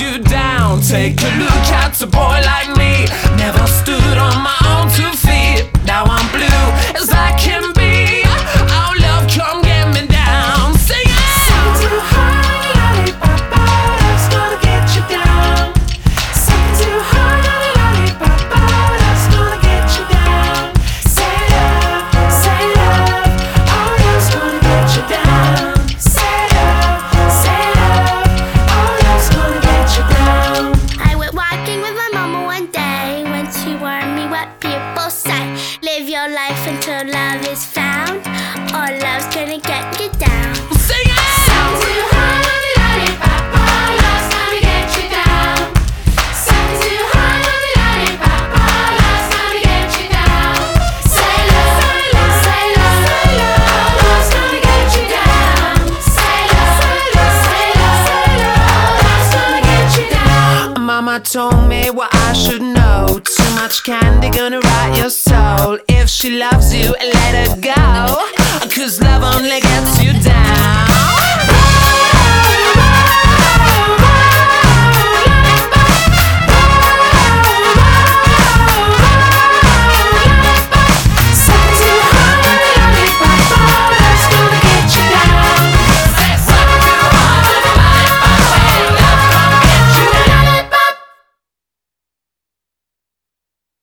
you down. Take a look at a boy like me. Never stood on my own 2 feet. Now I'm blue as I can be. Oh love, come get me down. Sing it! Something too hard, lollipop, love's gonna get you down. Something too hard, lollipop, love's gonna get you down. Say love, oh love's gonna get you down. Say love, oh love's gonna get you down. I went walking with my mama one day when she warned me what people say. Live your life until love is found, or love's gonna get you down. Sing it! Something too hard, lollipop, love's gonna get you down. Something too hard, lollipop, love's gonna get you down. Say love, oh love's gonna get you down. Say love, oh love's gonna get you down. Mama told me what I should know. Too much candy gonna rot your soul. If she loves you, let her go, 'cause love only gets you down.